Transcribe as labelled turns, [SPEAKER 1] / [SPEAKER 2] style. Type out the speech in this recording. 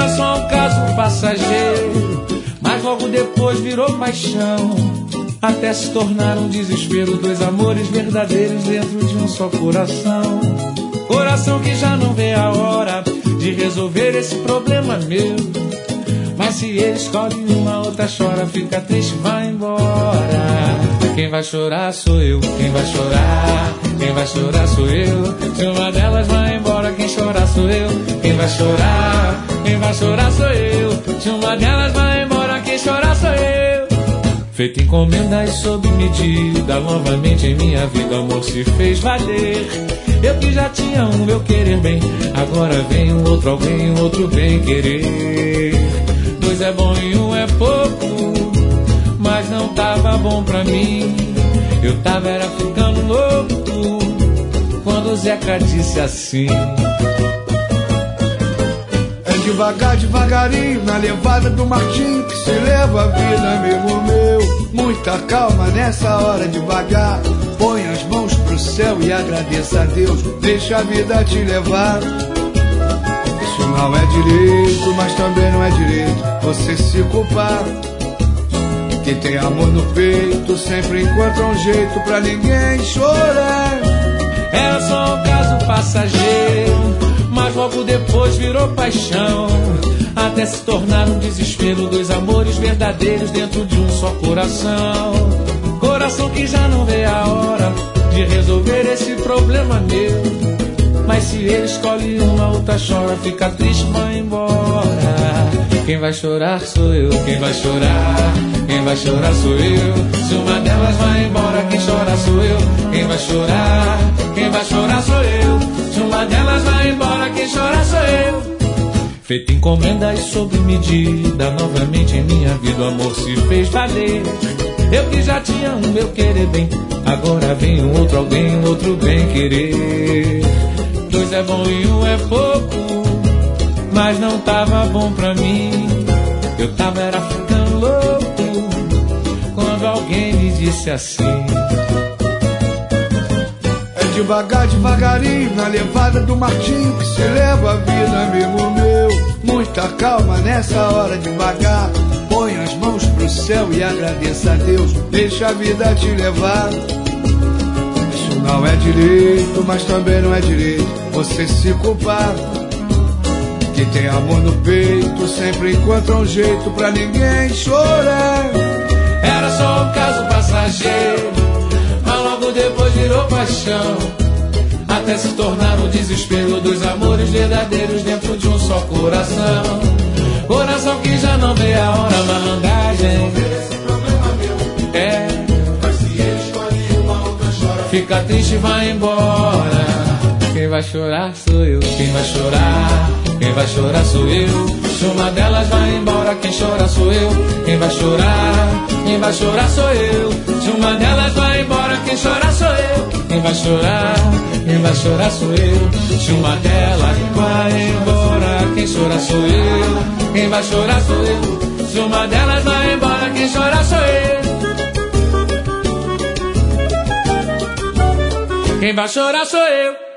[SPEAKER 1] Era só um caso passageiro, mas logo depois virou paixão, até se tornar um desespero. Dois amores verdadeiros dentro de um só coração. Coração que já não vê a hora de resolver esse problema meu. Mas se ele escolhe uma, outra chora, fica triste, vai embora. Quem vai chorar sou eu, quem vai chorar, quem vai chorar sou eu. Se uma delas vai embora, quem chorar sou eu. Quem vai chorar, quem vai chorar sou eu. Se uma delas vai embora, quem chorar sou eu. Feito encomenda e sob medida, novamente em minha vida o amor se fez valer. Eu que já tinha um meu querer bem, agora vem um outro alguém, um outro bem querer. Dois é bom e um é pouco, mas não tava bom pra mim. Eu tava era ficando louco quando o Zeca disse assim:
[SPEAKER 2] é devagar, devagarinho, na levada do Martinho, que se leva a vida, amigo meu. Muita calma nessa hora, devagar. Põe as mãos pro céu e agradeça a Deus. Deixa a vida te levar. Isso não é direito, mas também não é direito você se culpar. Quem tem amor no peito sempre encontra um jeito pra ninguém chorar.
[SPEAKER 1] Era só um caso passageiro, mas logo depois virou paixão, até se tornar um desespero. Dois amores verdadeiros dentro de um só coração. Coração que já não vê a hora de resolver esse problema meu. Mas se ele escolhe uma, outra chora, fica triste, vai embora. Quem vai chorar sou eu, quem vai chorar, quem vai chorar sou eu. Se uma delas vai embora, quem chora sou eu. Quem vai chorar, quem vai chorar sou eu. Se uma delas vai embora, quem chora sou eu. Feito encomenda e sob medida, novamente em minha vida o amor se fez valer. Eu que já tinha um meu querer bem, agora vem um outro alguém, um outro bem querer. Dois é bom e um é pouco, mas não tava bom pra mim. Eu tava era ficando louco quando alguém me disse assim:
[SPEAKER 2] é devagar, devagarinho, na levada do Martinho, que se leva a vida, amigo meu. Muita calma nessa hora, devagar. Põe as mãos pro céu e agradeça a Deus. Deixa a vida te levar. Isso não é direito, mas também não é direito você se culpar. Quem tem amor no peito sempre encontra um jeito pra ninguém chorar.
[SPEAKER 1] Era só um caso passageiro, mas logo depois virou paixão, até se tornar um desespero. Dois amores verdadeiros dentro de um só coração. Coração que já não vê a hora, malandragem. É, mas se ele escolhe uma, outra chora, fica triste e vai embora. Quem vai chorar sou eu, quem vai chorar, quem vai chorar sou eu. Se uma delas vai embora, quem chora sou eu. Quem vai chorar, quem vai chorar sou eu. Se uma delas vai embora, quem chora sou eu. Quem vai chorar, quem vai chorar sou eu. Se uma delas vai embora, quem chora sou eu. Quem vai chorar sou eu. Se uma delas vai embora, quem chora sou eu. Quem vai chorar sou eu.